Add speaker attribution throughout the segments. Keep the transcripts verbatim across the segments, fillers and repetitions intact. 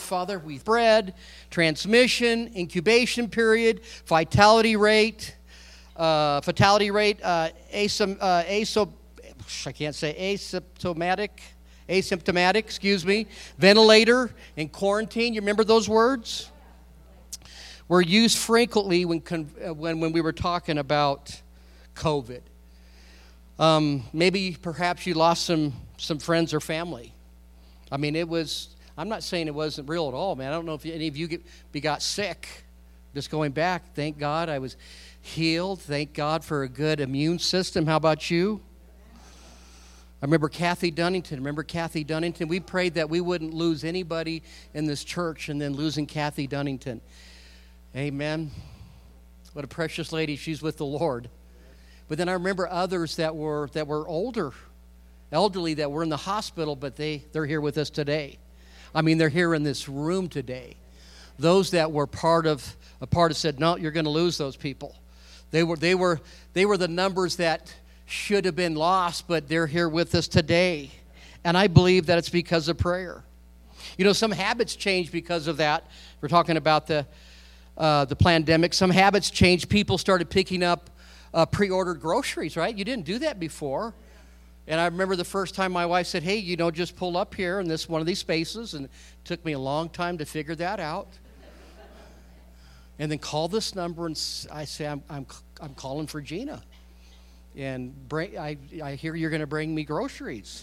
Speaker 1: Father, we spread, transmission, incubation period, vitality rate, uh, fatality rate, uh, asom, uh, aso, I can't say asymptomatic, asymptomatic, excuse me, ventilator, and quarantine. You remember those words? Were used frequently when when when we were talking about COVID. Um, maybe perhaps you lost some some friends or family. I mean, it was. I'm not saying it wasn't real at all, man. I don't know if any of you get, we got sick. Just going back, thank God I was healed. Thank God for a good immune system. How about you? I remember Kathy Dunnington. Remember Kathy Dunnington? We prayed that we wouldn't lose anybody in this church, and then losing Kathy Dunnington. Amen. What a precious lady. She's with the Lord. But then I remember others that were that were older, elderly, that were in the hospital, but they, they're here with us today. I mean, they're here in this room today. Those that were part of a part of said, no, you're going to lose those people. They were they were they were the numbers that should have been lost, but they're here with us today. And I believe that it's because of prayer. You know, some habits change because of that. We're talking about the uh, the pandemic. Some habits changed. People started picking up uh, pre-ordered groceries, right? You didn't do that before. And I remember the first time my wife said, hey, you know, just pull up here in this one of these spaces. And it took me a long time to figure that out. And then call this number, and I say, I'm I'm, I'm calling for Gina. And bring, I, I hear you're going to bring me groceries.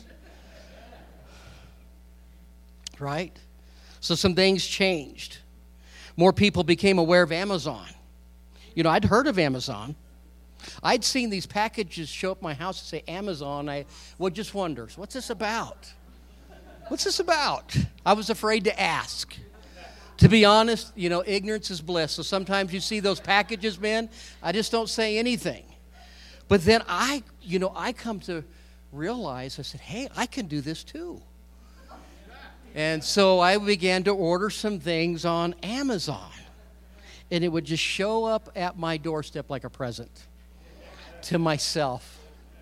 Speaker 1: Right? So some things changed. More people became aware of Amazon. You know, I'd heard of Amazon. I'd seen these packages show up at my house and say Amazon. I would just wonder, what's this about? What's this about? I was afraid to ask. To be honest, you know, ignorance is bliss. So sometimes you see those packages, man, I just don't say anything. But then I, you know, I come to realize, I said, hey, I can do this too. And so I began to order some things on Amazon. And it would just show up at my doorstep like a present to myself.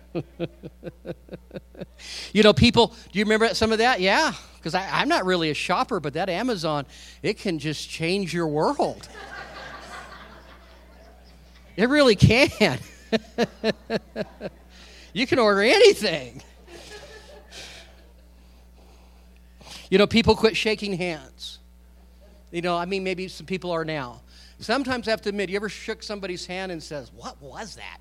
Speaker 1: You know, people, do you remember some of that? Yeah, because I'm not really a shopper, but that Amazon, it can just change your world. It really can. You can order anything. You know, people quit shaking hands. You know, I mean, maybe some people are now. Sometimes I have to admit, you ever shook somebody's hand and says, what was that?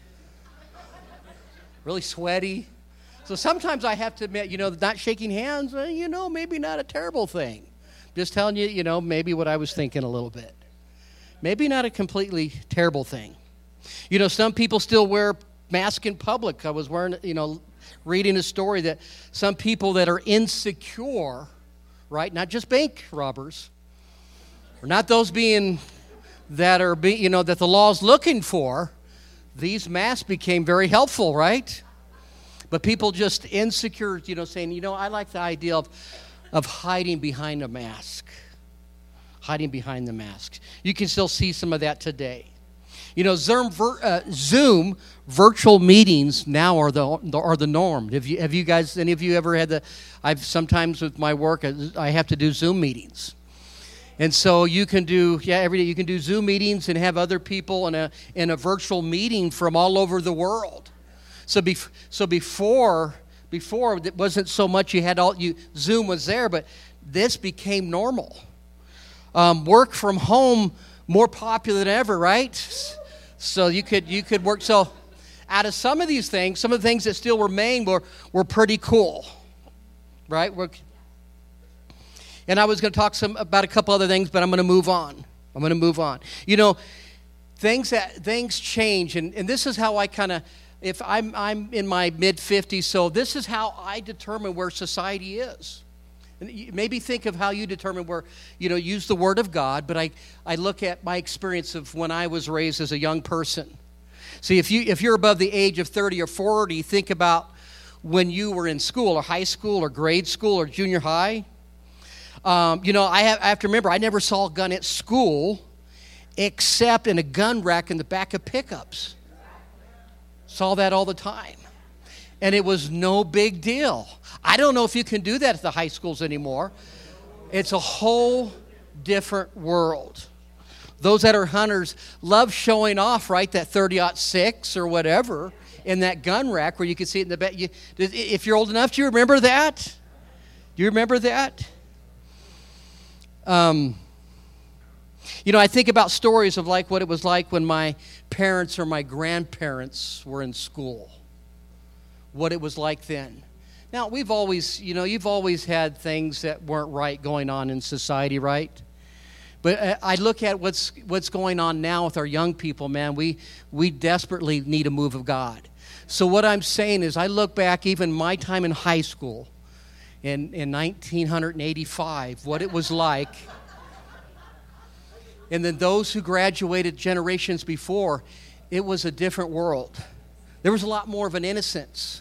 Speaker 1: Really sweaty. So sometimes I have to admit, you know, not shaking hands, uh, you know, maybe not a terrible thing. Just telling you, you know, maybe what I was thinking a little bit. Maybe not a completely terrible thing. You know, some people still wear masks in public. I was wearing, you know, reading a story that some people that are insecure, right, not just bank robbers, or not those being, that are, be, you know, that the law's looking for, these masks became very helpful, right? But people just insecure, you know, saying, you know, I like the idea of, of hiding behind a mask. Hiding behind the mask. You can still see some of that today. You know, Zoom, uh, Zoom virtual meetings now are the are the norm. Have you have you guys, any of you ever had the? I've sometimes with my work, I have to do Zoom meetings, and so you can do yeah every day you can do Zoom meetings and have other people in a in a virtual meeting from all over the world. So be, so before before it wasn't so much you had all you Zoom was there, but this became normal. Um, work from home more popular than ever, right? So you could you could work. So out of some of these things, some of the things that still remain were were pretty cool, right? We're, and I was going to talk some about a couple other things, but I'm going to move on. I'm going to move on. You know, things that things change, and, and this is how I kind of. If I'm I'm in my mid fifties, so this is how I determine where society is. And maybe think of how you determine where, you know, use the Word of God, but I, I look at my experience of when I was raised as a young person. See, if, you, if you're above the age of thirty or forty, think about when you were in school or high school or grade school or junior high. Um, you know, I have, I have to remember, I never saw a gun at school except in a gun rack in the back of pickups. Saw that all the time. And it was no big deal. I don't know if you can do that at the high schools anymore. It's a whole different world. Those that are hunters love showing off, right? That thirty aught six or whatever in that gun rack where you can see it in the back. You, if you're old enough, do you remember that? Do you remember that? Um, you know, I think about stories of like what it was like when my parents or my grandparents were in school. What it was like then. Now, we've always, you know, you've always had things that weren't right going on in society, right? But I look at what's what's going on now with our young people, man. We we desperately need a move of God. So what I'm saying is I look back even my time in high school in, in nineteen eighty-five, what it was like. And then those who graduated generations before, it was a different world. There was a lot more of an innocence.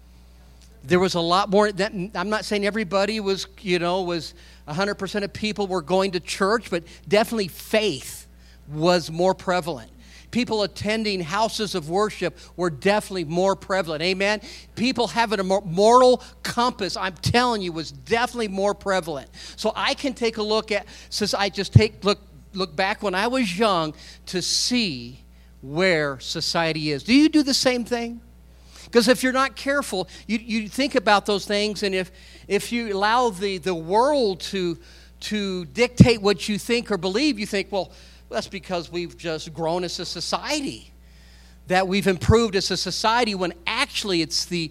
Speaker 1: There was a lot more. That, I'm not saying everybody was, you know, was one hundred percent of people were going to church, but definitely faith was more prevalent. People attending houses of worship were definitely more prevalent. Amen? People having a moral compass, I'm telling you, was definitely more prevalent. So I can take a look at, since I just take look look back when I was young to see where society is. Do you do the same thing? Because if you're not careful, you, you think about those things, and if if you allow the, the world to to dictate what you think or believe, you think, well, that's because we've just grown as a society, that we've improved as a society, when actually it's the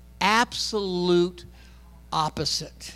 Speaker 1: absolute opposite.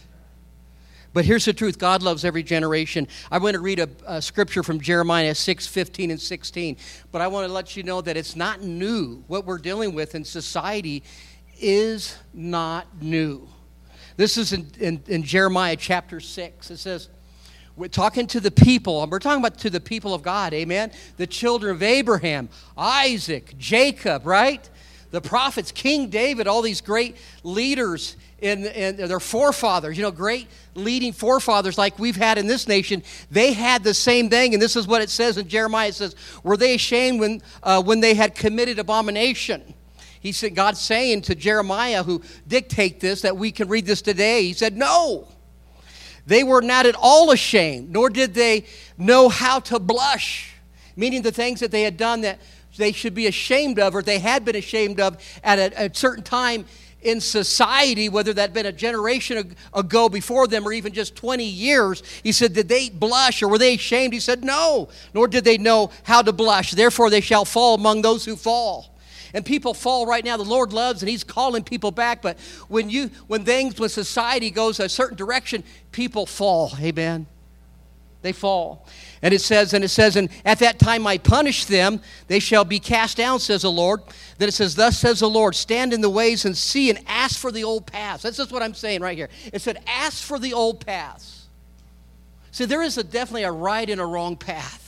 Speaker 1: But here's the truth. God loves every generation. I want to read a, a scripture from Jeremiah six, fifteen and sixteen. But I want to let you know that it's not new. What we're dealing with in society is not new. This is in, in, in Jeremiah chapter six. It says, we're talking to the people, and we're talking about to the people of God, amen? The children of Abraham, Isaac, Jacob, right? The prophets, King David, all these great leaders and, and their forefathers, you know, great leading forefathers like we've had in this nation. They had the same thing, and this is what it says in Jeremiah. It says, were they ashamed when uh, when they had committed abomination? He said, God's saying to Jeremiah, who dictate this, that we can read this today. He said, no, they were not at all ashamed, nor did they know how to blush, meaning the things that they had done that they should be ashamed of, or they had been ashamed of at a, a certain time in society, whether that had been a generation ago before them or even just twenty years. He said, did they blush or were they ashamed? He said, no, nor did they know how to blush. Therefore they shall fall among those who fall. And people fall right now. The Lord loves, and He's calling people back. But when you, when things, when society goes a certain direction, people fall. Amen. They fall. And it says, and it says, and at that time I punish them, they shall be cast down, says the Lord. Then it says, thus says the Lord, stand in the ways and see and ask for the old paths. That's just what I'm saying right here. It said, ask for the old paths. See, there is a, definitely a right and a wrong path.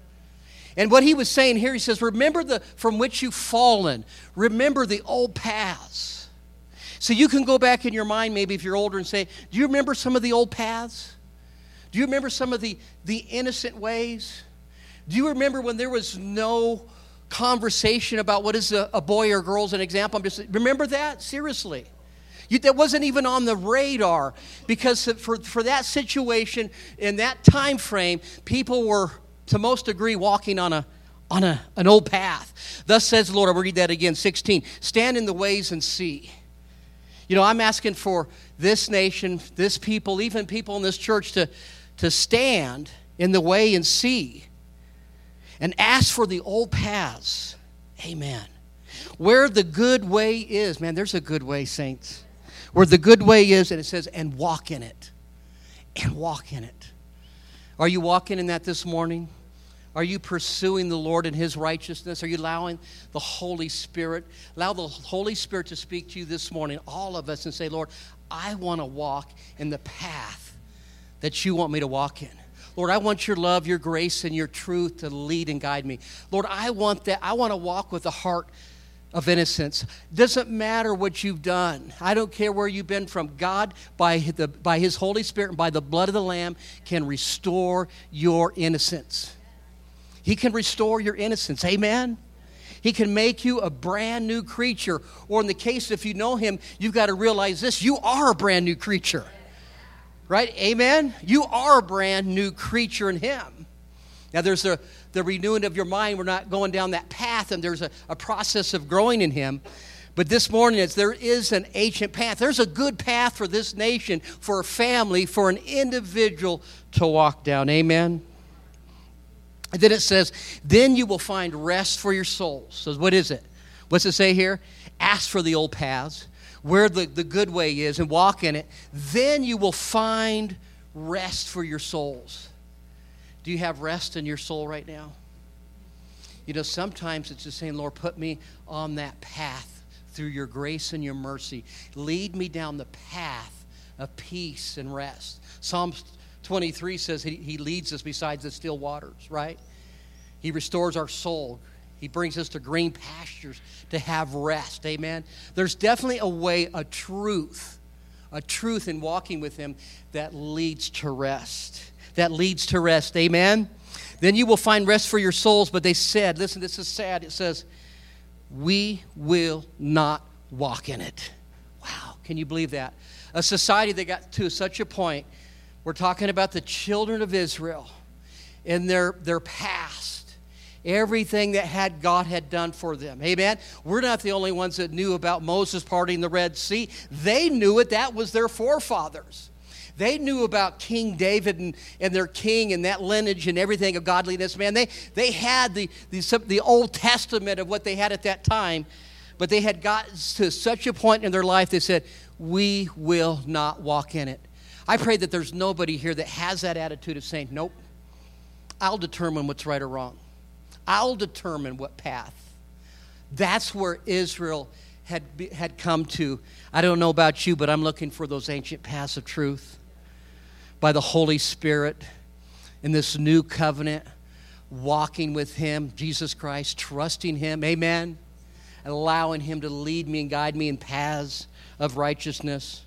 Speaker 1: And what he was saying here, he says, remember the from which you've fallen. Remember the old paths. So you can go back in your mind, maybe if you're older, and say, do you remember some of the old paths? Do you remember some of the, the innocent ways? Do you remember when there was no conversation about what is a, a boy or girl as an example? I'm just, remember that? Seriously. You, that wasn't even on the radar, because for, for that situation, in that time frame, people were, to most degree, walking on a on a, an old path. Thus says the Lord, I'll read that again, sixteen. Stand in the ways and see. You know, I'm asking for this nation, this people, even people in this church to, to stand in the way and see. And ask for the old paths. Amen. Where the good way is. Man, there's a good way, saints. Where the good way is, and it says, and walk in it. And walk in it. Are you walking in that this morning? Are you pursuing the Lord in His righteousness? Are you allowing the Holy Spirit, allow the Holy Spirit to speak to you this morning, all of us, and say, Lord, I want to walk in the path that you want me to walk in. Lord, I want your love, your grace, and your truth to lead and guide me. Lord, I want that. I want to walk with a heart of innocence. Doesn't matter what you've done. I don't care where you've been from. God, by the by His Holy Spirit and by the blood of the Lamb, can restore your innocence. He can restore your innocence. Amen? He can make you a brand new creature. Or in the case, if you know Him, you've got to realize this. You are a brand new creature. Right? Amen? You are a brand new creature in him. Now, there's a, the renewing of your mind. We're not going down that path, and there's a, a process of growing in him. But this morning, it's, there is an ancient path. There's a good path for this nation, for a family, for an individual to walk down. Amen? And then it says, then you will find rest for your souls. So what is it? What's it say here? Ask for the old paths, where the, the good way is, and walk in it. Then you will find rest for your souls. Do you have rest in your soul right now? You know, sometimes it's just saying, Lord, put me on that path through your grace and your mercy. Lead me down the path of peace and rest. Psalms twenty-three says he, he leads us beside the still waters, right? He restores our soul. He brings us to green pastures to have rest, amen? There's definitely a way, a truth, a truth in walking with him that leads to rest. That leads to rest, amen? Then you will find rest for your souls, but they said, listen, this is sad, it says, we will not walk in it. Wow, can you believe that? A society that got to such a point, we're talking about the children of Israel and their, their past, everything that had God had done for them. Amen? We're not the only ones that knew about Moses parting the Red Sea. They knew it. That was their forefathers. They knew about King David and, and their king and that lineage and everything of godliness. Man, they, they had the, the, the Old Testament of what they had at that time, but they had gotten to such a point in their life they said, we will not walk in it. I pray that there's nobody here that has that attitude of saying, nope, I'll determine what's right or wrong. I'll determine what path. That's where Israel had, had come to. I don't know about you, but I'm looking for those ancient paths of truth by the Holy Spirit in this new covenant, walking with him, Jesus Christ, trusting him, amen, and allowing him to lead me and guide me in paths of righteousness.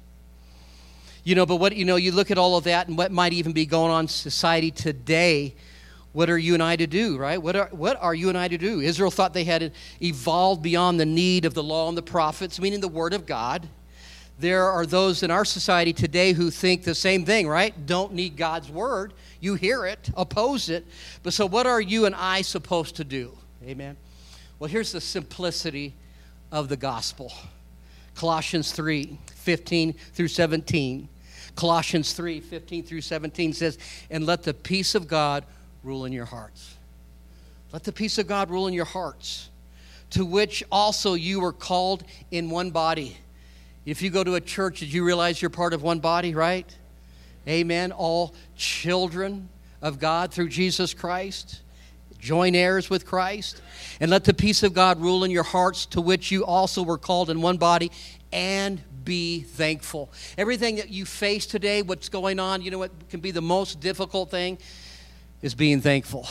Speaker 1: You know, but what, you know, you look at all of that and what might even be going on in society today. What are you and I to do, right? What are, what are you and I to do? Israel thought they had evolved beyond the need of the law and the prophets, meaning the Word of God. There are those in our society today who think the same thing, right? Don't need God's Word. You hear it, oppose it. But so what are you and I supposed to do? Amen? Well, here's the simplicity of the gospel. Colossians three, fifteen through seventeen. Colossians three, fifteen through seventeen says, and let the peace of God rule in your hearts. Let the peace of God rule in your hearts, to which also you were called in one body. If you go to a church, did you realize you're part of one body, right? Amen. All children of God through Jesus Christ. Join heirs with Christ. And let the peace of God rule in your hearts, to which you also were called in one body, and be thankful. Everything that you face today, what's going on, you know what can be the most difficult thing? Is being thankful.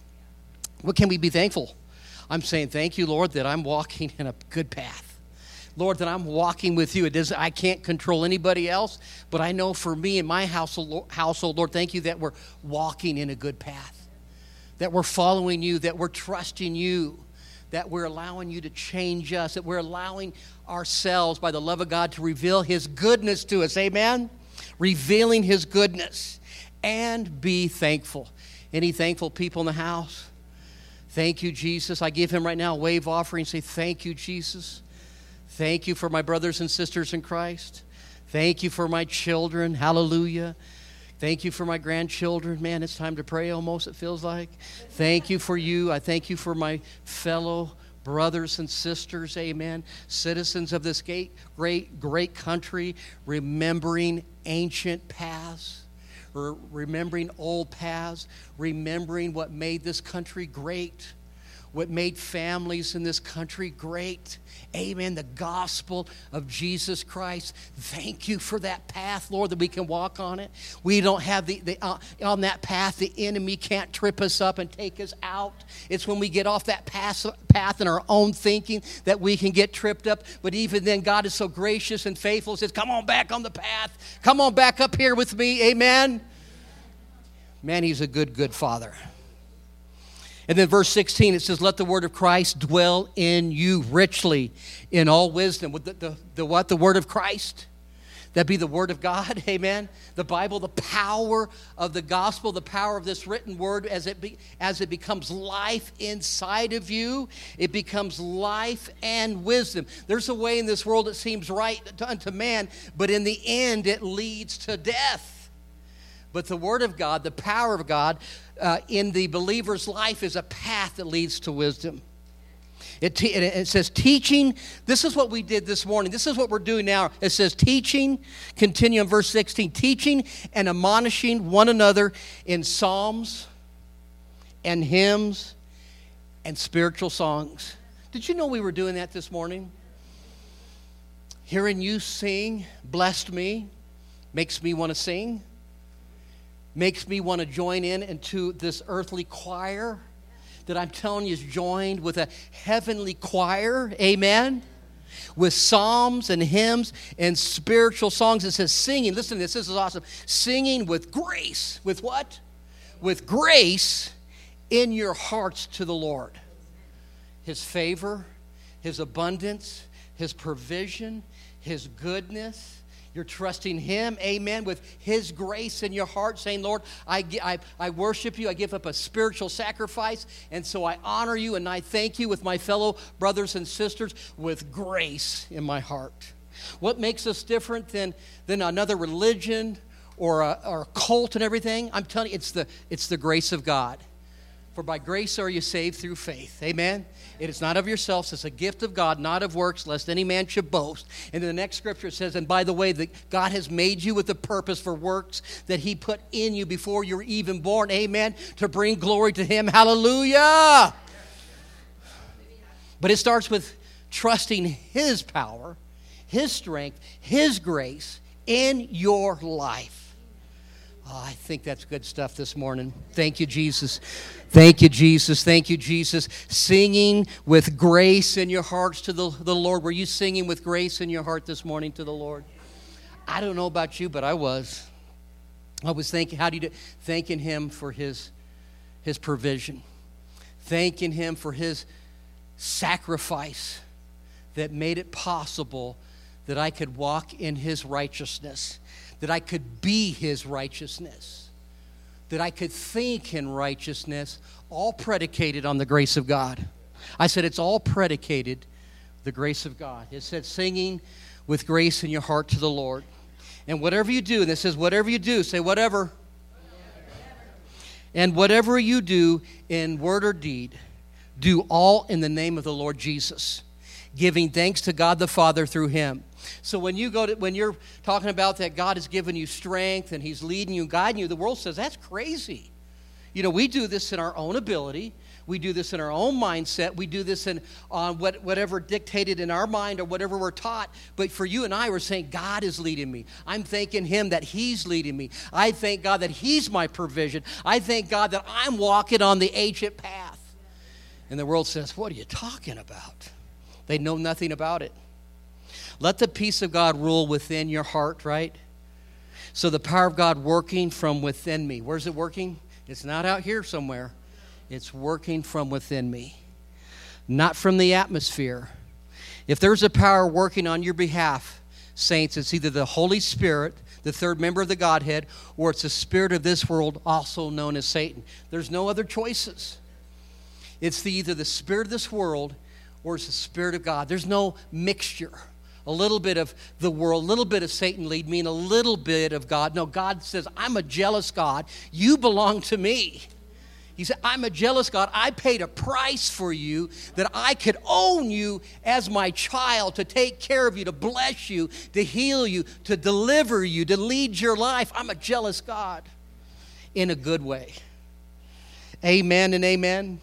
Speaker 1: What can we be thankful? I'm saying, thank you, Lord, that I'm walking in a good path. Lord, that I'm walking with you. It does, I can't control anybody else, but I know for me and my household, household, Lord, thank you that we're walking in a good path, that we're following you, that we're trusting you, that we're allowing you to change us, that we're allowing ourselves by the love of God to reveal his goodness to us. Amen? Revealing his goodness, and be thankful. Any thankful people in the house? Thank you, Jesus. I give him right now a wave offering. Say, thank you, Jesus. Thank you for my brothers and sisters in Christ. Thank you for my children. Hallelujah. Thank you for my grandchildren. Man, it's time to pray almost, it feels like. Thank you for you. I thank you for my fellow brothers and sisters. Amen. Citizens of this great, great, great country, remembering ancient paths. Or remembering old paths, remembering what made this country great, what made families in this country great. Amen. The gospel of Jesus Christ. Thank you for that path, Lord, that we can walk on it. We don't have the, the uh, on that path, the enemy can't trip us up and take us out. It's when we get off that path, path in our own thinking that we can get tripped up. But even then, God is so gracious and faithful. He says, come on back on the path. Come on back up here with me. Amen. Man, he's a good, good father. And then verse sixteen, it says, let the word of Christ dwell in you richly in all wisdom. The, the, the what? The word of Christ. That be the Word of God, amen? The Bible, the power of the gospel, the power of this written word as it be, as it becomes life inside of you, it becomes life and wisdom. There's a way in this world that seems right unto man, but in the end it leads to death. But the Word of God, the power of God uh, in the believer's life is a path that leads to wisdom. It, te- it says teaching. This is what we did this morning. This is what we're doing now. It says teaching, continue in verse sixteen, teaching and admonishing one another in psalms and hymns and spiritual songs. Did you know we were doing that this morning? Hearing you sing blessed me, makes me want to sing, makes me want to join in into this earthly choir that I'm telling you is joined with a heavenly choir, amen? With psalms and hymns and spiritual songs. It says singing, listen to this, this is awesome. Singing with grace, with what? With grace in your hearts to the Lord. His favor, His abundance, His provision, His goodness. You're trusting Him, amen, with His grace in your heart, saying, Lord, I, I, I worship you. I give up a spiritual sacrifice, and so I honor you, and I thank you with my fellow brothers and sisters with grace in my heart. What makes us different than, than another religion or a, or a cult and everything? I'm telling you, it's the, it's the grace of God. For by grace are you saved through faith. Amen? It is not of yourselves. It's a gift of God, not of works, lest any man should boast. And in the next scripture it says, and by the way, that God has made you with a purpose for works that He put in you before you were even born. Amen? To bring glory to Him. Hallelujah! But it starts with trusting His power, His strength, His grace in your life. Oh, I think that's good stuff this morning. Thank you, Jesus. Thank you, Jesus. Thank you, Jesus. Singing with grace in your hearts to the, the Lord. Were you singing with grace in your heart this morning to the Lord? I don't know about you, but I was. I was thinking, how do you do? Thanking Him for His, His provision. Thanking Him for His sacrifice that made it possible that I could walk in His righteousness. That I could be His righteousness, that I could think in righteousness, all predicated on the grace of God. I said it's all predicated the grace of God. It said singing with grace in your heart to the Lord. And whatever you do, and it says whatever you do, say whatever. And whatever you do in word or deed, do all in the name of the Lord Jesus, giving thanks to God the Father through Him. So when you go to, when you're talking about that God has given you strength and He's leading you and guiding you, the world says that's crazy. You know, we do this in our own ability. We do this in our own mindset. We do this in on what, whatever dictated in our mind or whatever we're taught. But for you and I, we're saying God is leading me. I'm thanking Him that He's leading me. I thank God that He's my provision. I thank God that I'm walking on the ancient path. And the world says, what are you talking about? They know nothing about it. Let the peace of God rule within your heart, right? So the power of God working from within me. Where's it working? It's not out here somewhere. It's working from within me, not from the atmosphere. If there's a power working on your behalf, saints, it's either the Holy Spirit, the third member of the Godhead, or it's the spirit of this world, also known as Satan. There's no other choices. It's the, either the spirit of this world or it's the Spirit of God. There's no mixture. A little bit of the world, a little bit of Satan lead me, and a little bit of God. No, God says, I'm a jealous God. You belong to me. He said, I'm a jealous God. I paid a price for you that I could own you as my child, to take care of you, to bless you, to heal you, to deliver you, to lead your life. I'm a jealous God in a good way. Amen and amen.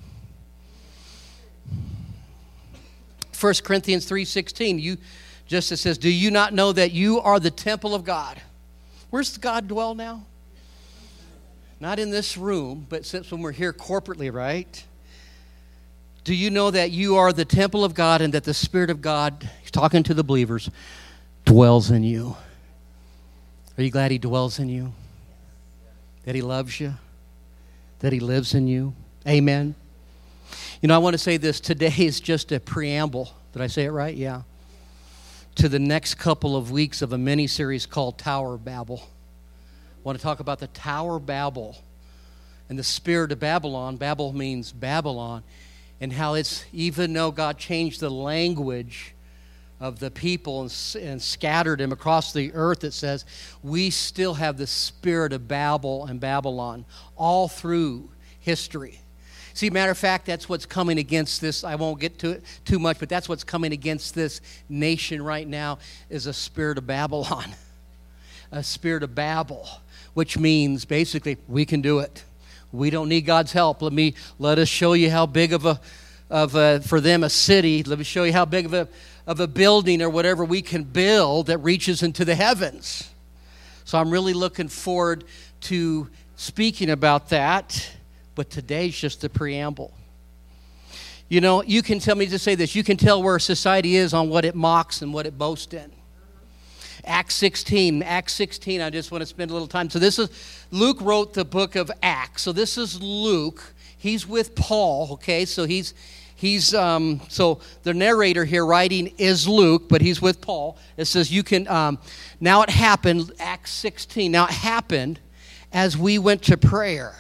Speaker 1: First Corinthians three sixteen, you just it says, do you not know that you are the temple of God? Where's God dwell now? Not in this room, but since when we're here corporately, right? Do you know that you are the temple of God and that the Spirit of God, He's talking to the believers, dwells in you? Are you glad He dwells in you? That He loves you? That He lives in you? Amen. You know, I want to say this. Today is just a preamble. Did I say it right? Yeah. to the next couple of weeks of a mini-series called Tower of Babel. I want to talk about the Tower of Babel and the spirit of Babylon. Babel means Babylon, and how it's, even though God changed the language of the people and, and scattered them across the earth, it says, we still have the spirit of Babel and Babylon all through history. See, matter of fact, that's what's coming against this. I won't get to it too much, but that's what's coming against this nation right now is a spirit of Babylon, a spirit of Babel, which means basically we can do it. We don't need God's help. Let me let us show you how big of a of a, for them a city. Let me show you how big of a of a building or whatever we can build that reaches into the heavens. So I'm really looking forward to speaking about that. But today's just the preamble. You know, you can tell me to say this. You can tell where society is on what it mocks and what it boasts in. Acts sixteen. Acts sixteen, I just want to spend a little time. So this is, Luke wrote the book of Acts. So this is Luke. He's with Paul, okay? So he's, he's um, so the narrator here writing is Luke, but he's with Paul. It says you can, um, now it happened, Acts sixteen. Now it happened as we went to prayer,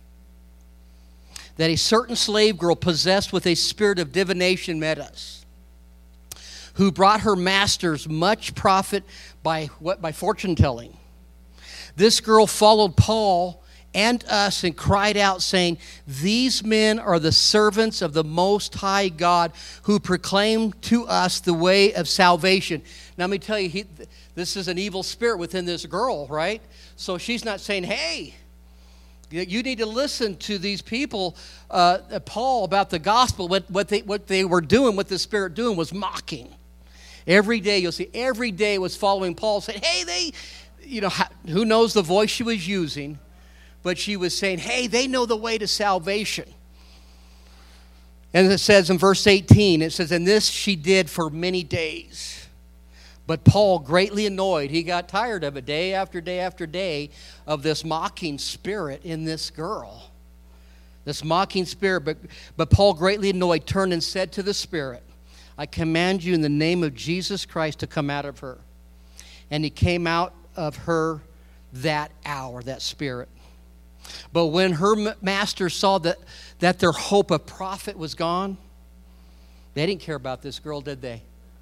Speaker 1: that a certain slave girl possessed with a spirit of divination met us, who brought her masters much profit by what by fortune telling. This girl followed Paul and us and cried out, saying, these men are the servants of the Most High God, who proclaim to us the way of salvation. Now let me tell you, he, this is an evil spirit within this girl, right? So she's not saying, hey, you need to listen to these people, uh, Paul, about the gospel. What, what, they, what they were doing, what the Spirit doing was mocking. Every day, you'll see, every day was following Paul, saying, hey, they, you know, who knows the voice she was using, but she was saying, hey, they know the way to salvation. And it says in verse eighteen, it says, and this she did for many days. But Paul, greatly annoyed, he got tired of it day after day after day of this mocking spirit in this girl. This mocking spirit. But, but Paul, greatly annoyed, turned and said to the spirit, I command you in the name of Jesus Christ to come out of her. And he came out of her that hour, that spirit. But when her master saw that, that their hope of profit was gone, they didn't care about this girl, did they?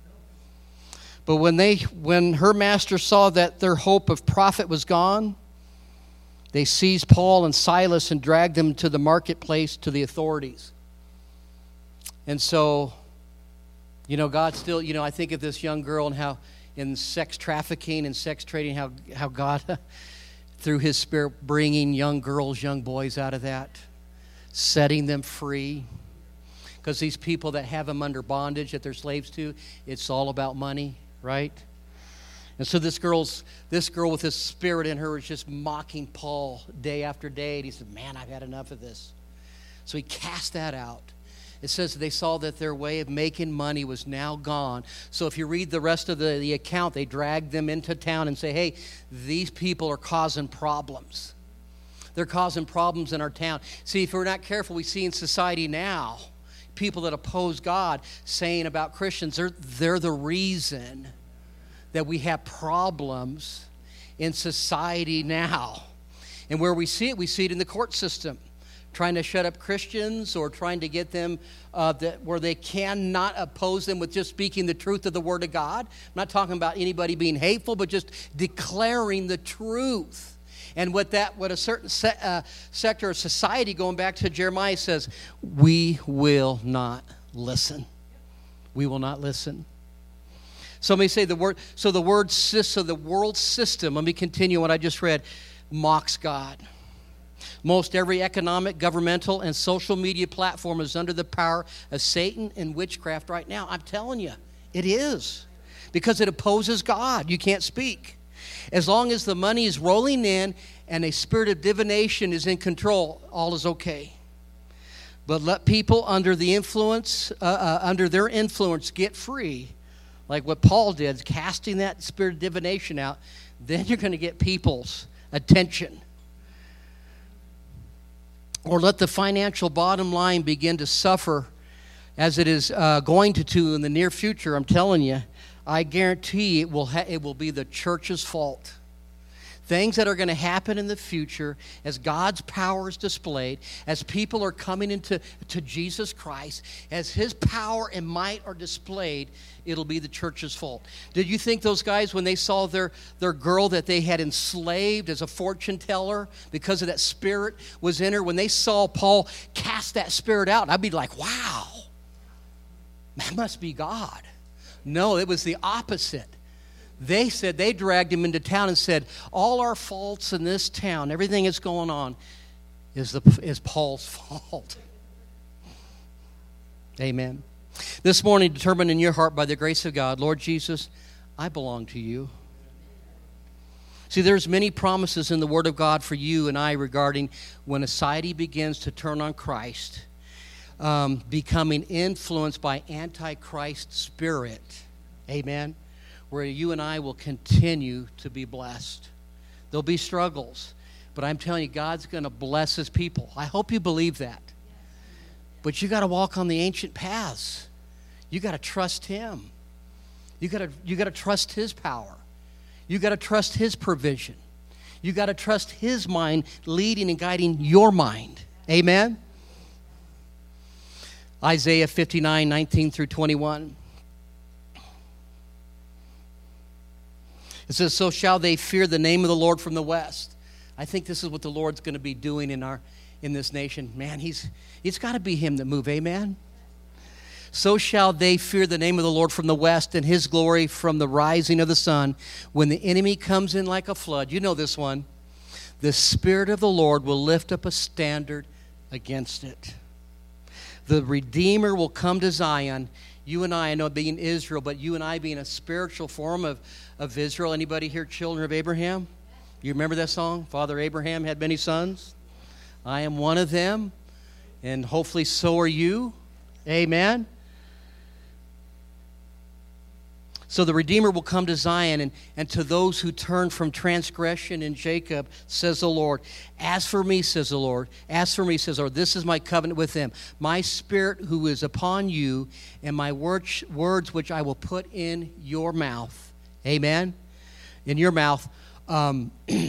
Speaker 1: But when they, when her master saw that their hope of profit was gone, they seized Paul and Silas and dragged them to the marketplace to the authorities. And so, you know, God still, you know, I think of this young girl and how in sex trafficking and sex trading, how, how God, through his spirit, bringing young girls, young boys out of that, setting them free. Because these people that have them under bondage, that they're slaves to, it's all about money. Right? And so this girl's this girl with this spirit in her was just mocking Paul day after day. And he said, man, I've had enough of this. So he cast that out. It says they saw that their way of making money was now gone. So if you read the rest of the, the account, they dragged them into town and say, hey, these people are causing problems. They're causing problems in our town. See, if we're not careful, we see in society now, people that oppose God saying about Christians, they're, they're the reason that we have problems in society now. And where we see it, we see it in the court system, trying to shut up Christians or trying to get them uh, that where they cannot oppose them with just speaking the truth of the Word of God. I'm not talking about anybody being hateful, but just declaring the truth. And what that, what a certain se- uh, sector of society, going back to Jeremiah, says, we will not listen. We will not listen. Somebody say the word. So the word, so the world system. Let me continue what I just read. Mocks God. Most every economic, governmental, and social media platform is under the power of Satan and witchcraft right now. I'm telling you, it is, because it opposes God. You can't speak. As long as the money is rolling in and a spirit of divination is in control, all is okay. But let people under the influence, uh, uh, under their influence, get free, like what Paul did, casting that spirit of divination out. Then you're going to get people's attention. Or let the financial bottom line begin to suffer, as it is uh, going to, to in the near future. I'm telling you, I guarantee it will ha- it will be the church's fault. Things that are going to happen in the future as God's power is displayed, as people are coming into to Jesus Christ, as His power and might are displayed, it'll be the church's fault. Did you think those guys, when they saw their, their girl that they had enslaved as a fortune teller because of that spirit was in her, when they saw Paul cast that spirit out, I'd be like, wow, that must be God. No, it was the opposite. They said, they dragged him into town and said, all our faults in this town, everything that's going on, is, the, is Paul's fault. Amen. This morning, determine in your heart by the grace of God, Lord Jesus, I belong to you. See, there's many promises in the Word of God for you and I regarding when a society begins to turn on Christ, um, becoming influenced by Antichrist spirit. Amen. Where you and I will continue to be blessed. There'll be struggles, but I'm telling you, God's going to bless His people. I hope you believe that. But you got to walk on the ancient paths. You got to trust Him. You got to you got to trust His power. You got to trust His provision. You got to trust His mind leading and guiding your mind. Amen. Isaiah fifty-nine, nineteen through twenty-one. It says, so shall they fear the name of the Lord from the west. I think this is what the Lord's going to be doing in our in this nation. Man, he's it's got to be Him that move. Amen. So shall they fear the name of the Lord from the west, and His glory from the rising of the sun. When the enemy comes in like a flood, you know this one. The Spirit of the Lord will lift up a standard against it. The Redeemer will come to Zion. You and I, I know being Israel, but you and I being a spiritual form of, of Israel. Anybody here children of Abraham? You remember that song? Father Abraham had many sons. I am one of them, and hopefully so are you. Amen. So the Redeemer will come to Zion, and, and to those who turn from transgression in Jacob, says the Lord. As for me, says the Lord, as for me, says the Lord, this is my covenant with them. My Spirit who is upon you, and my words, words which I will put in your mouth. Amen? In your mouth. Um,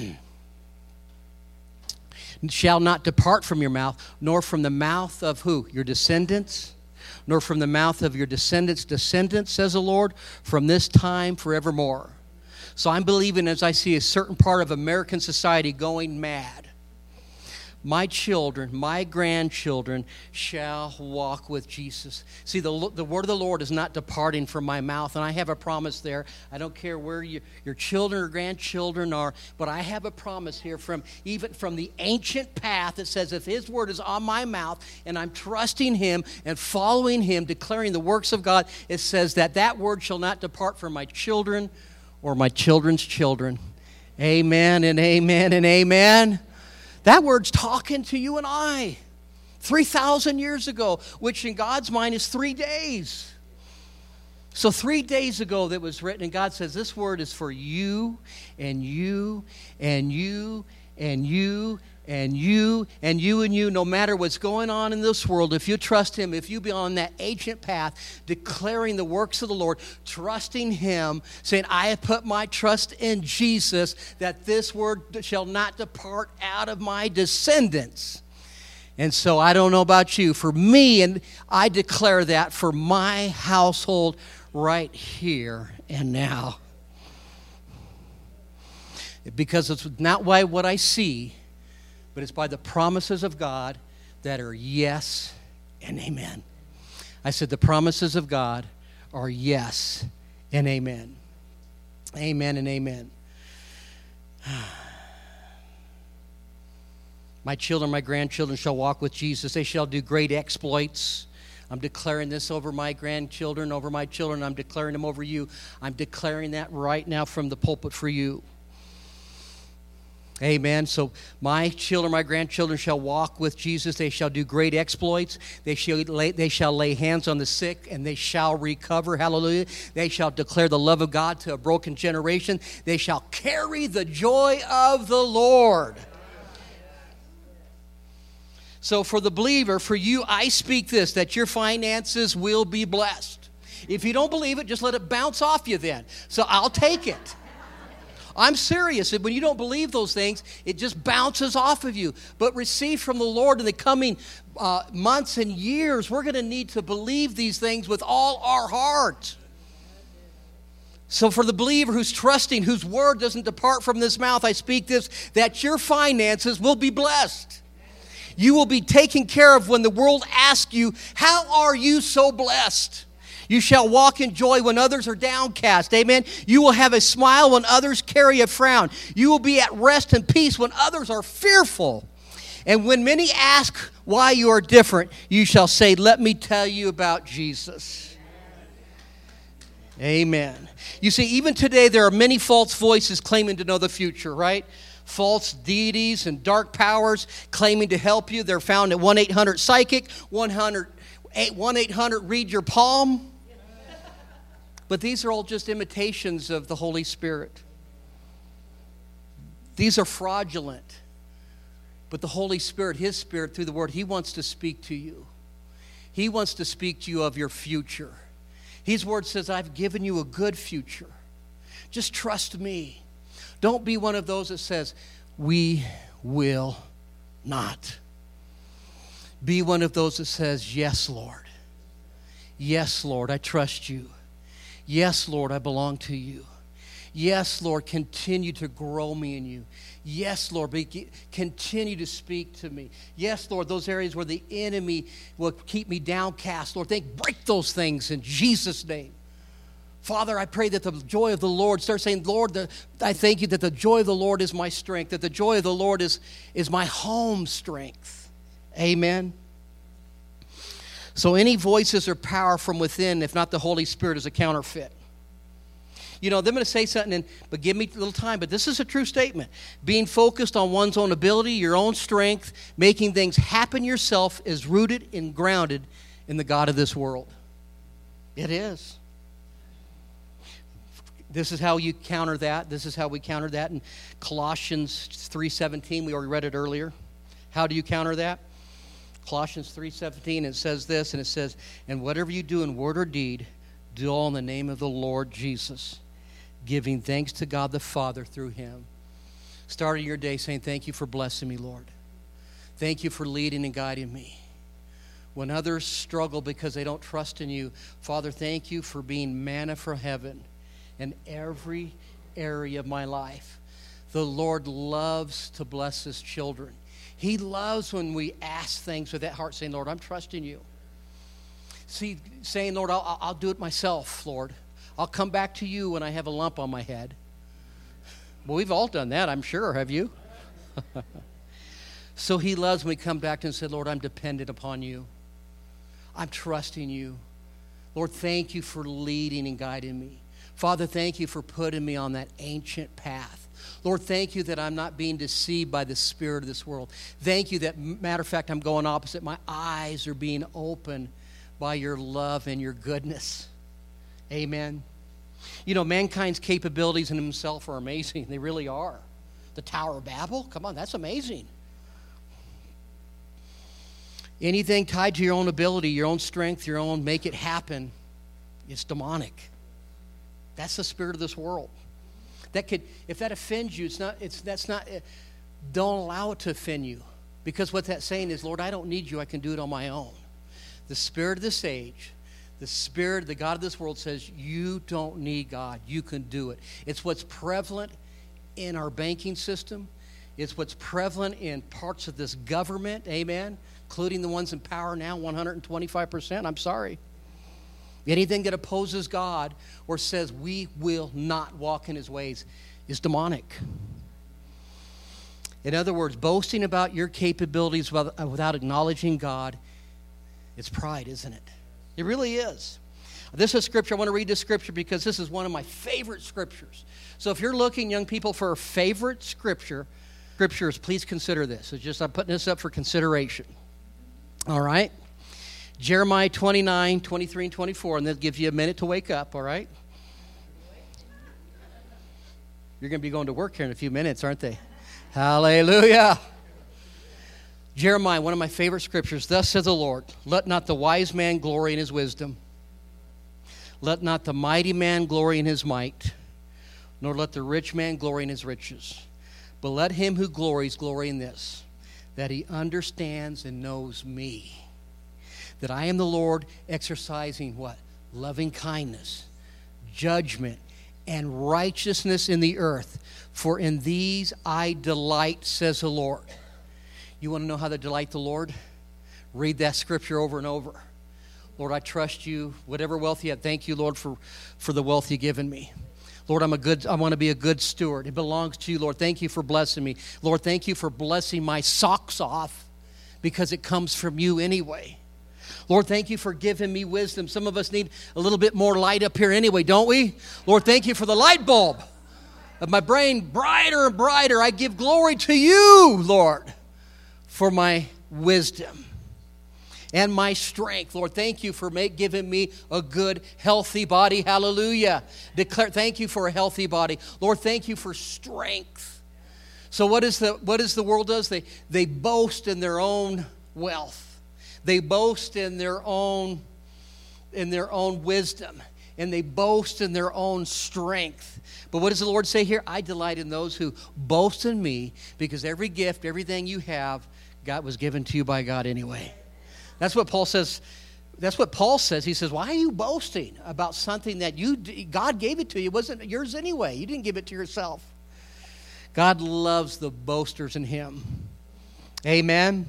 Speaker 1: shall not depart from your mouth, nor from the mouth of who? Your descendants. Nor from the mouth of your descendants' descendants, says the Lord, from this time forevermore. So I'm believing as I see a certain part of American society going mad. My children, my grandchildren shall walk with Jesus. See, the, the word of the Lord is not departing from my mouth, and I have a promise there. I don't care where you, your children or grandchildren are, but I have a promise here from even from the ancient path that says if His word is on my mouth and I'm trusting Him and following Him, declaring the works of God, it says that that word shall not depart from my children or my children's children. Amen and amen and amen. That word's talking to you and I three thousand years ago, which in God's mind is three days. So three days ago that was written, and God says this word is for you and you and you and you and you and you and you, no matter what's going on in this world. If you trust Him, if you be on that ancient path, declaring the works of the Lord, trusting Him, saying, I have put my trust in Jesus, that this word shall not depart out of my descendants. And so I don't know about you. For me, and I declare that for my household right here and now. Because it's not by what I see, but it's by the promises of God that are yes and amen. I said the promises of God are yes and amen. Amen and amen. My children, my grandchildren shall walk with Jesus. They shall do great exploits. I'm declaring this over my grandchildren, over my children. I'm declaring them over you. I'm declaring that right now from the pulpit for you. Amen. So my children, my grandchildren shall walk with Jesus. They shall do great exploits. They shall lay, they shall lay hands on the sick, and they shall recover. Hallelujah. They shall declare the love of God to a broken generation. They shall carry the joy of the Lord. So for the believer, for you, I speak this, that your finances will be blessed. If you don't believe it, just let it bounce off you then. So I'll take it. I'm serious. When you don't believe those things, it just bounces off of you. But receive from the Lord in the coming uh, months and years. We're going to need to believe these things with all our heart. So for the believer who's trusting, whose word doesn't depart from this mouth, I speak this, that your finances will be blessed. You will be taken care of when the world asks you, how are you so blessed? You shall walk in joy when others are downcast. Amen. You will have a smile when others carry a frown. You will be at rest and peace when others are fearful. And when many ask why you are different, you shall say, let me tell you about Jesus. Amen. You see, even today there are many false voices claiming to know the future, right? False deities and dark powers claiming to help you. They're found at one eight hundred psychic, one eight hundred read your palm. But these are all just imitations of the Holy Spirit. These are fraudulent. But the Holy Spirit, His Spirit, through the Word, He wants to speak to you. He wants to speak to you of your future. His Word says, I've given you a good future. Just trust me. Don't be one of those that says, we will not. Be one of those that says, yes, Lord. Yes, Lord, I trust you. Yes, Lord, I belong to you. Yes, Lord, continue to grow me in you. Yes, Lord, be, continue to speak to me. Yes, Lord, those areas where the enemy will keep me downcast, Lord, think, break those things in Jesus' name. Father, I pray that the joy of the Lord, start saying, Lord, the, I thank you that the joy of the Lord is my strength, that the joy of the Lord is, is my home strength. Amen. So any voices or power from within, if not the Holy Spirit, is a counterfeit. You know, they're going to say something, and, but give me a little time. But this is a true statement. Being focused on one's own ability, your own strength, making things happen yourself is rooted and grounded in the God of this world. It is. This is how you counter that. This is how we counter that in Colossians three seventeen. We already read it earlier. How do you counter that? Colossians three seventeen, it says this, and it says, and whatever you do in word or deed, do all in the name of the Lord Jesus, giving thanks to God the Father through Him. Starting your day saying, thank you for blessing me, Lord. Thank you for leading and guiding me. When others struggle because they don't trust in you, Father, thank you for being manna from heaven in every area of my life. The Lord loves to bless His children. He loves when we ask things with that heart, saying, Lord, I'm trusting you. See, saying, Lord, I'll, I'll do it myself, Lord. I'll come back to you when I have a lump on my head. Well, we've all done that, I'm sure. Have you? So He loves when we come back and say, Lord, I'm dependent upon you. I'm trusting you. Lord, thank you for leading and guiding me. Father, thank you for putting me on that ancient path. Lord, thank you that I'm not being deceived by the spirit of this world. Thank you that, matter of fact, I'm going opposite. My eyes are being opened by your love and your goodness. Amen. You know, mankind's capabilities in himself are amazing. They really are. The Tower of Babel, come on, that's amazing. Anything tied to your own ability, your own strength, your own make it happen, it's demonic. That's the spirit of this world. That could, if that offends you, it's not, it's, that's not, don't allow it to offend you. Because what that's saying is, Lord, I don't need you, I can do it on my own. The spirit of this age, the spirit, the God of this world says, you don't need God, you can do it. It's what's prevalent in our banking system. It's what's prevalent in parts of this government, amen, including the ones in power now, one hundred twenty-five percent. I'm sorry. Anything that opposes God or says we will not walk in His ways is demonic. In other words, boasting about your capabilities without acknowledging God, it's pride, isn't it? It really is. This is scripture. I want to read this scripture because this is one of my favorite scriptures. So if you're looking, young people, for a favorite scripture, scriptures, please consider this. It's just I'm putting this up for consideration. All right? Jeremiah twenty-nine, twenty-three, and twenty-four, and that'll give you a minute to wake up, all right? You're going to be going to work here in a few minutes, aren't they? Hallelujah. Jeremiah, one of my favorite scriptures. Thus says the Lord, let not the wise man glory in his wisdom. Let not the mighty man glory in his might, nor let the rich man glory in his riches. But let him who glories glory in this, that he understands and knows me, that I am the Lord, exercising what? Loving kindness, judgment, and righteousness in the earth. For in these I delight, says the Lord. You want to know how to delight the Lord? Read that scripture over and over. Lord, I trust you. Whatever wealth you have, thank you, Lord, for, for the wealth you've given me. Lord, I'm a good, I want to be a good steward. It belongs to you, Lord. Thank you for blessing me. Lord, thank you for blessing my socks off, because it comes from you anyway. Lord, thank you for giving me wisdom. Some of us need a little bit more light up here anyway, don't we? Lord, thank you for the light bulb of my brain brighter and brighter. I give glory to you, Lord, for my wisdom and my strength. Lord, thank you for make, giving me a good, healthy body. Hallelujah. Declare, thank you for a healthy body. Lord, thank you for strength. So what is the what is the world does? They they boast in their own wealth. They boast in their own in their own wisdom, and they boast in their own strength. But what does the Lord say here? I delight in those who boast in me, because every gift, everything you have, God was given to you by God anyway. That's what Paul says. That's what Paul says. He says, why are you boasting about something that you God gave it to you? It wasn't yours anyway. You didn't give it to yourself. God loves the boasters in him. Amen.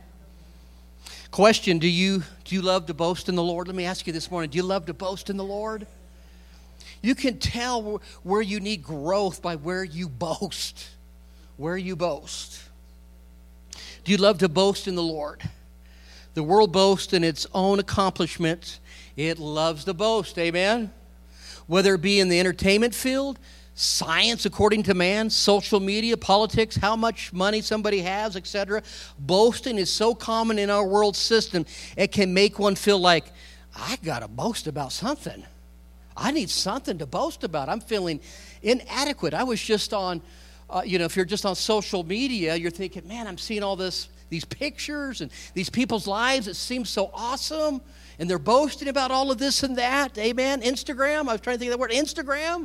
Speaker 1: Question, do you do you love to boast in the Lord? Let me ask you this morning, do you love to boast in the Lord? You can tell where you need growth by where you boast. Where you boast. Do you love to boast in the Lord? The world boasts in its own accomplishments. It loves to boast, amen? Whether it be in the entertainment field, science according to man, social media, politics, how much money somebody has, et cetera. Boasting is so common in our world system, it can make one feel like, I got to boast about something. I need something to boast about. I'm feeling inadequate. I was just on, uh, you know, if you're just on social media, you're thinking, man, I'm seeing all this, these pictures and these people's lives. It seems so awesome. And they're boasting about all of this and that. Amen. Instagram. I was trying to think of that word. Instagram.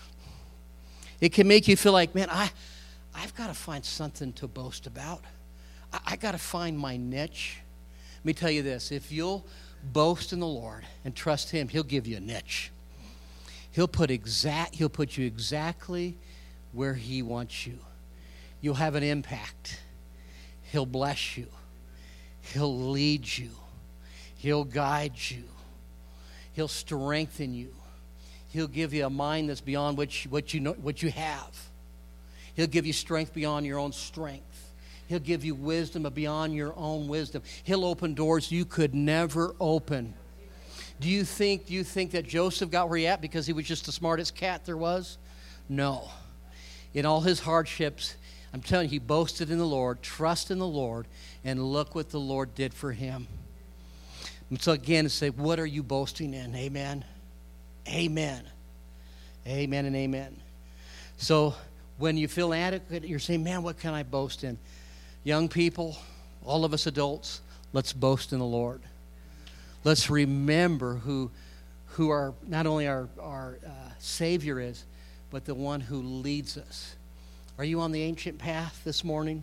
Speaker 1: It can make you feel like, man, I, I've got to find something to boast about. I, I got to find my niche. Let me tell you this. If you'll boast in the Lord and trust him, he'll give you a niche. He'll put exact. He'll put you exactly where he wants you. You'll have an impact. He'll bless you. He'll lead you. He'll guide you. He'll strengthen you. He'll give you a mind that's beyond what you, what you know, what you have. He'll give you strength beyond your own strength. He'll give you wisdom beyond your own wisdom. He'll open doors you could never open. Do you think, do you think that Joseph got where he at because he was just the smartest cat there was? No. In all his hardships, I'm telling you, he boasted in the Lord, trust in the Lord, and look what the Lord did for him. And so again, say, what are you boasting in? Amen. Amen. Amen and amen. So when you feel inadequate, you're saying, man, what can I boast in? Young people, all of us adults, let's boast in the Lord. Let's remember who who our not only our, our uh, Savior is, but the one who leads us. Are you on the ancient path this morning?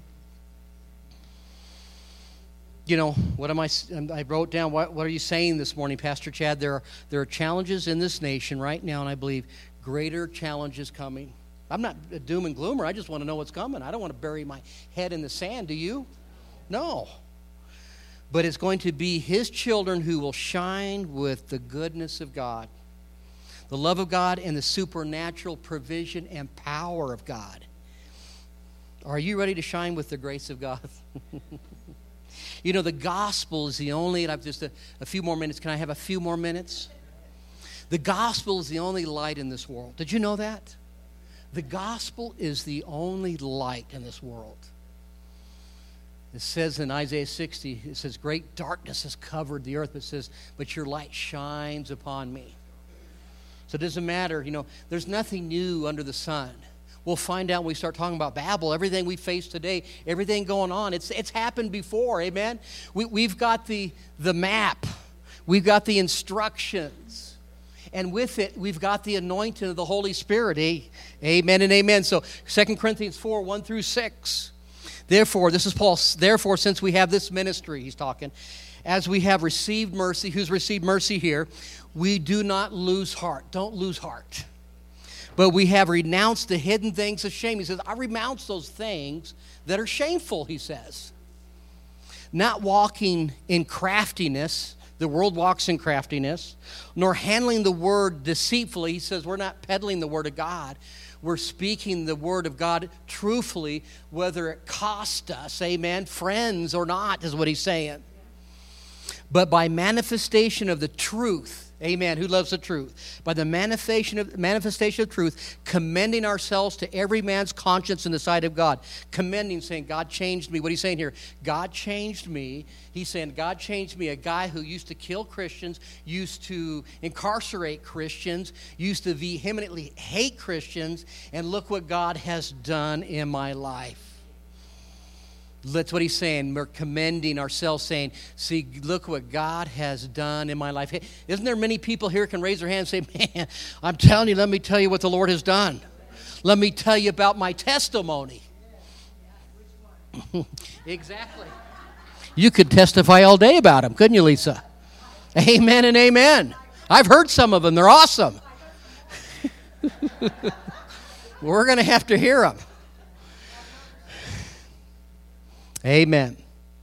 Speaker 1: You know, what am I, I wrote down, what, what are you saying this morning, Pastor Chad? There are, there are challenges in this nation right now, and I believe greater challenges coming. I'm not a doom and gloomer. I just want to know what's coming. I don't want to bury my head in the sand. Do you? No. But it's going to be his children who will shine with the goodness of God, the love of God, and the supernatural provision and power of God. Are you ready to shine with the grace of God? You know, the gospel is the only, and I've just a, a few more minutes. Can I have a few more minutes? The gospel is the only light in this world. Did you know that? The gospel is the only light in this world. It says in Isaiah sixty, it says, great darkness has covered the earth. It says, but your light shines upon me. So it doesn't matter, you know, there's nothing new under the sun. We'll find out when we start talking about Babel, everything we face today, everything going on, it's it's happened before, amen? We, we've got the, the map. We've got the instructions. And with it, we've got the anointing of the Holy Spirit. Eh? Amen and amen. So Second Corinthians four, one through six. Therefore, this is Paul, therefore, since we have this ministry, he's talking, as we have received mercy, who's received mercy here, we do not lose heart. Don't lose heart. But we have renounced the hidden things of shame. He says, I renounce those things that are shameful, he says. Not walking in craftiness. The world walks in craftiness. Nor handling the word deceitfully. He says we're not peddling the word of God. We're speaking the word of God truthfully, whether it cost us, amen, friends or not, is what he's saying. But by manifestation of the truth, amen, who loves the truth? By the manifestation of, manifestation of truth, commending ourselves to every man's conscience in the sight of God. Commending, saying, God changed me. What he's saying here, God changed me. He's saying, God changed me, a guy who used to kill Christians, used to incarcerate Christians, used to vehemently hate Christians, and look what God has done in my life. That's what he's saying. We're commending ourselves, saying, see, look what God has done in my life. Hey, isn't there many people here can raise their hand and say, man, I'm telling you, let me tell you what the Lord has done. Let me tell you about my testimony. Exactly. You could testify all day about them, couldn't you, Lisa? Amen and amen. I've heard some of them. They're awesome. We're going to have to hear them. Amen.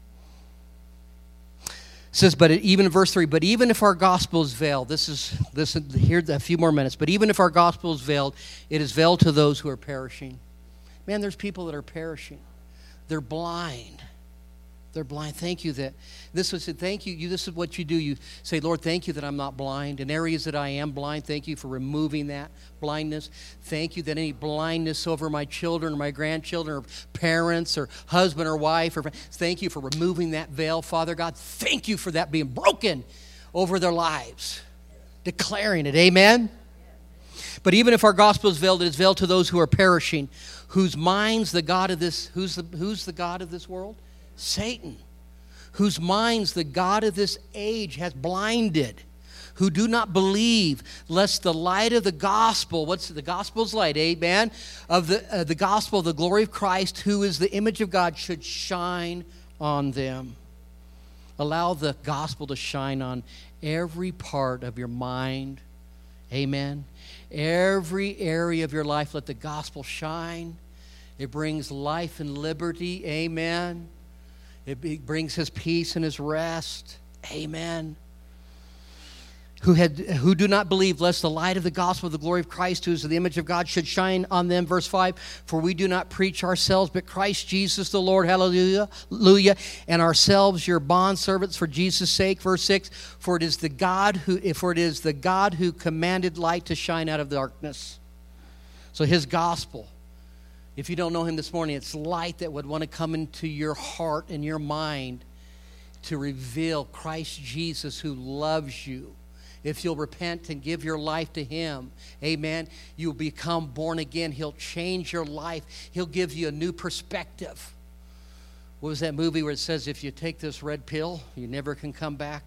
Speaker 1: It says, but even in verse three, but even if our gospel is veiled, this is, this is here a few more minutes, but even if our gospel is veiled, it is veiled to those who are perishing. Man, there's people that are perishing. They're blind. They're blind. Thank you that, this was, thank you, you, this is what you do. You say, Lord, thank you that I'm not blind. In areas that I am blind, thank you for removing that blindness. Thank you that any blindness over my children or my grandchildren or parents or husband or wife, or thank you for removing that veil, Father God. Thank you for that being broken over their lives. Declaring it, amen? But even if our gospel is veiled, it is veiled to those who are perishing, whose minds the God of this, who's the, who's the God of this world? Satan, whose minds the God of this age has blinded, who do not believe, lest the light of the gospel, what's the gospel's light, amen, of the, uh, the gospel of the glory of Christ, who is the image of God, should shine on them. Allow the gospel to shine on every part of your mind, amen. Every area of your life, let the gospel shine. It brings life and liberty, amen. It brings his peace and his rest. Amen. Who had, who do not believe, lest the light of the gospel of the glory of Christ, who is the image of God, should shine on them. Verse five, for we do not preach ourselves, but Christ Jesus the Lord. Hallelujah. Hallelujah. And ourselves your bondservants for Jesus' sake. Verse six, for it is the God who, for it is the God who commanded light to shine out of darkness. So his gospel. If you don't know him this morning, it's light that would want to come into your heart and your mind to reveal Christ Jesus who loves you. If you'll repent and give your life to him, amen, you'll become born again. He'll change your life. He'll give you a new perspective. What was that movie where it says, if you take this red pill, you never can come back?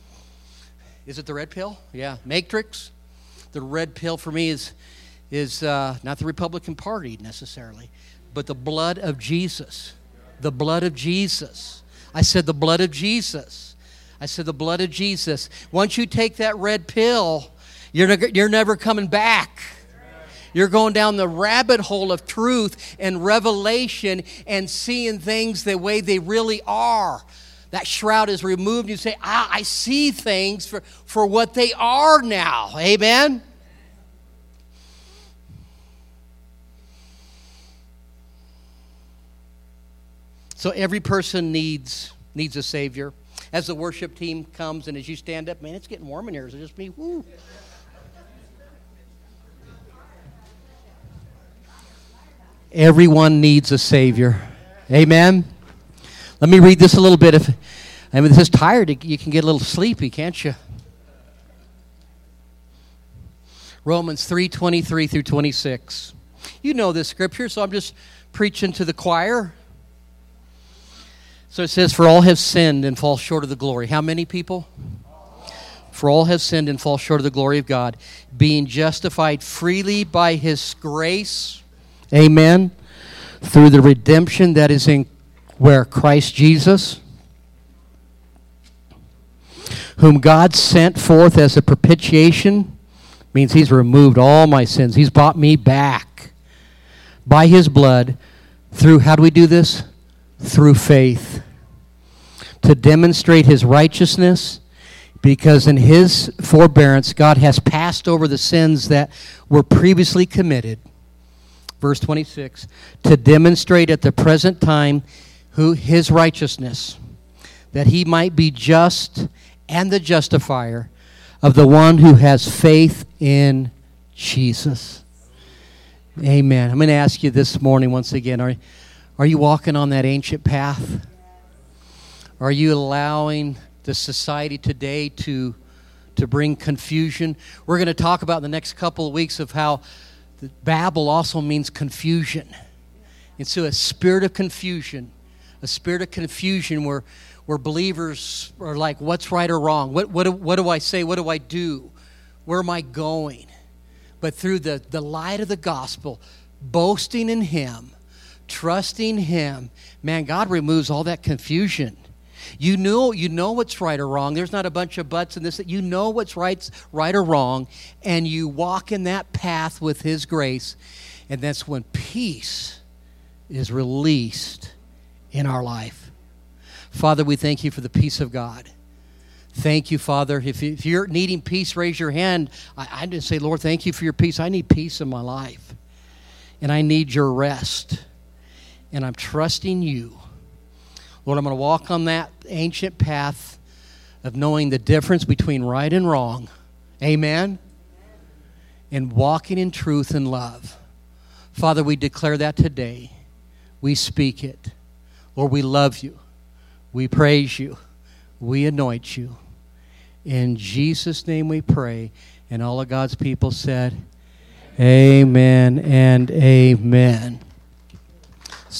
Speaker 1: Is it the red pill? Yeah. Matrix. The red pill for me is... is uh, not the Republican Party necessarily, but the blood of Jesus. The blood of Jesus. I said the blood of Jesus. I said the blood of Jesus. Once you take that red pill, you're, ne- you're never coming back. You're going down the rabbit hole of truth and revelation and seeing things the way they really are. That shroud is removed. You say, ah, I see things for, for what they are now. Amen? So every person needs needs a Savior. As the worship team comes and as you stand up, man, it's getting warm in here. Is it just me? Woo. Everyone needs a Savior. Amen. Let me read this a little bit. If I mean, this is tired, you can get a little sleepy, can't you? Romans three twenty-three through twenty-six. You know this scripture, so I'm just preaching to the choir. So it says, for all have sinned and fall short of the glory. How many people? For all have sinned and fall short of the glory of God, being justified freely by his grace, amen, through the redemption that is in where? Christ Jesus, whom God sent forth as a propitiation, means he's removed all my sins. He's bought me back by his blood through, how do we do this? Through faith. To demonstrate his righteousness, because in his forbearance, God has passed over the sins that were previously committed. Verse twenty-six, to demonstrate at the present time who his righteousness, that he might be just and the justifier of the one who has faith in Jesus. Amen. I'm going to ask you this morning once again, are, are you walking on that ancient path? Are you allowing the society today to, to bring confusion? We're going to talk about in the next couple of weeks of how Babel also means confusion. And so a spirit of confusion, a spirit of confusion where, where believers are like, what's right or wrong? What, what, what do I say? What do I do? Where am I going? But through the, the light of the gospel, boasting in him, trusting him, man, God removes all that confusion. You know, you know what's right or wrong. There's not a bunch of buts in this. You know what's right, right or wrong, and you walk in that path with his grace, and that's when peace is released in our life. Father, we thank you for the peace of God. Thank you, Father. If, if you're needing peace, raise your hand. I, I just say, Lord, thank you for your peace. I need peace in my life, and I need your rest, and I'm trusting you. Lord, I'm going to walk on that ancient path of knowing the difference between right and wrong. Amen? And walking in truth and love. Father, we declare that today. We speak it. Lord, we love you. We praise you. We anoint you. In Jesus' name we pray. And all of God's people said, amen and amen.